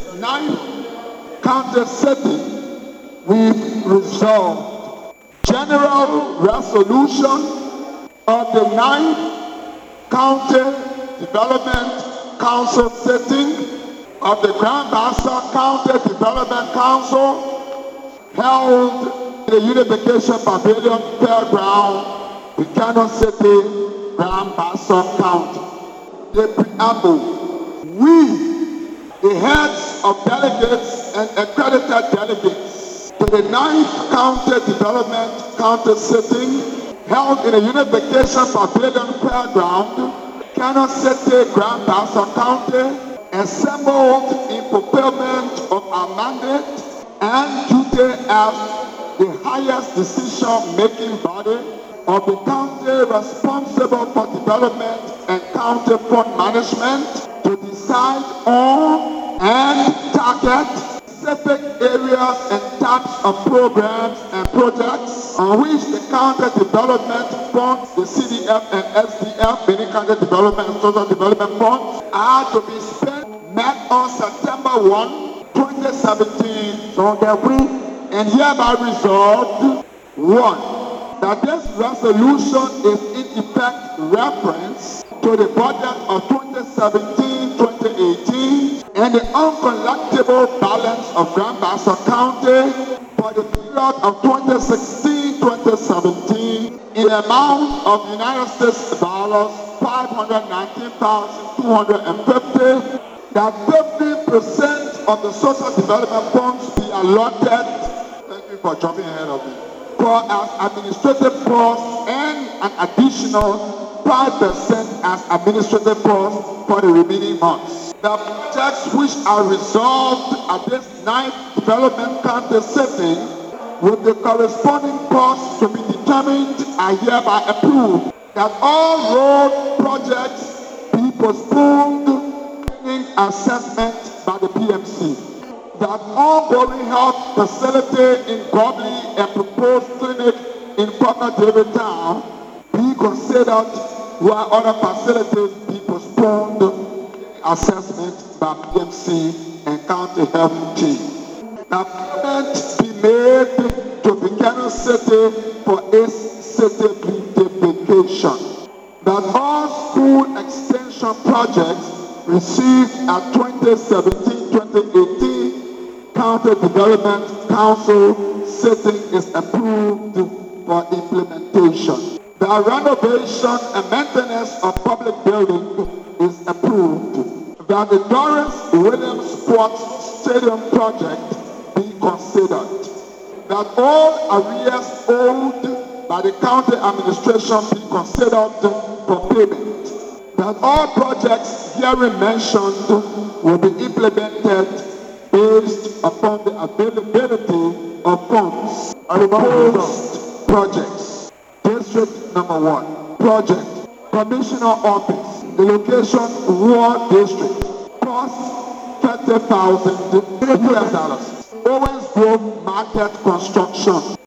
ninth county sitting, we've resolved general resolution of the ninth county development council sitting of the Grand Bassa County Development Council held in the Unification Pavilion Fairground, Buchanan City, Grand Bassa County. The preamble: we, the heads of delegates and accredited delegates to the 9th County Development Council sitting held in the Unification Pavilion Fairground, Buchanan City, Grand Bassa County, assembled in fulfillment of our mandate and duty as the highest decision-making body of the county responsible for development and county fund management to decide on and target specific areas and types of programs and projects on which the county development funds, the CDF and SDF, many county development and social development funds, are to be spent met on September 1, 2017. So that we and hereby resolved: 1. That this resolution is in effect reference to the budget of 2017-2018 and the uncollectible balance of Grand Bassa County for the period of 2016-2017 in the amount of United States dollars $519,250, that 50% of the social development funds be allotted, thank you for jumping ahead of me, for as administrative costs and an additional 5% as administrative costs for the remaining months. The projects which are resolved at this 9th Development County sitting with the corresponding costs to be determined are hereby approved. That all road projects be postponed pending assessment by the PMC. That ongoing health facility in Gobley and proposed clinic in Papa David Town be considered, while other facilities be postponed assessment by PMC and county health team. That payment be made to Buchanan City for its city beautification. That all school extension projects received at 2017-2018 County Development Council sitting is approved for implementation. The renovation and maintenance of public buildings is approved. That the Doris Williams Sports Stadium project be considered. That all arrears owed by the county administration be considered for payment. That all projects herein mentioned will be implemented based upon the availability of funds. Proposed projects. District number 1. Project. Commissioner Office. The location, Ward District. Cost $30,000 US. Owens Grove Market Construction.